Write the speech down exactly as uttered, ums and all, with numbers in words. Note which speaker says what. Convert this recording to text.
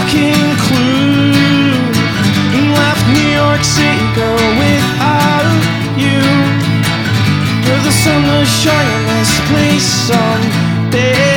Speaker 1: fucking clue. And left New York City, girl, without you. You're the sun that's shining this place someday.